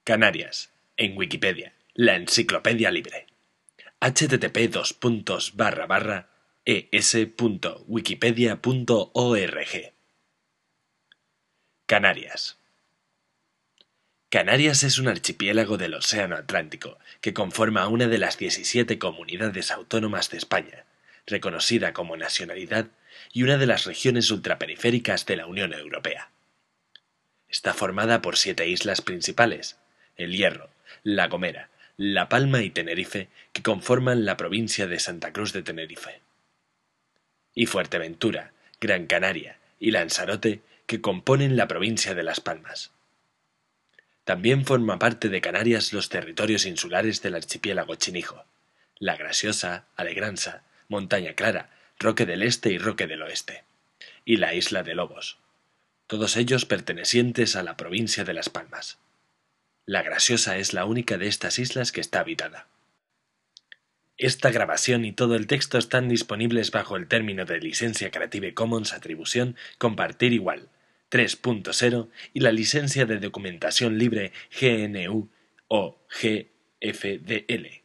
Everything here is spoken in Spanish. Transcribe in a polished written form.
Canarias, en Wikipedia, la enciclopedia libre. http://es.wikipedia.org. Canarias. Canarias es un archipiélago del Océano Atlántico que conforma una de las 17 comunidades autónomas de España, reconocida como nacionalidad y una de las regiones ultraperiféricas de la Unión Europea. Está formada por 7 islas principales: El Hierro, La Gomera, La Palma y Tenerife, que conforman la provincia de Santa Cruz de Tenerife, y Fuerteventura, Gran Canaria y Lanzarote, que componen la provincia de Las Palmas. También forma parte de Canarias los territorios insulares del archipiélago Chinijo: La Graciosa, Alegranza, Montaña Clara, Roque del Este y Roque del Oeste, y la isla de Lobos, todos ellos pertenecientes a la provincia de Las Palmas. La Graciosa es la única de estas islas que está habitada. Esta grabación y todo el texto están disponibles bajo el término de licencia Creative Commons Atribución Compartir Igual 3.0 y la licencia de documentación libre GNU o GFDL.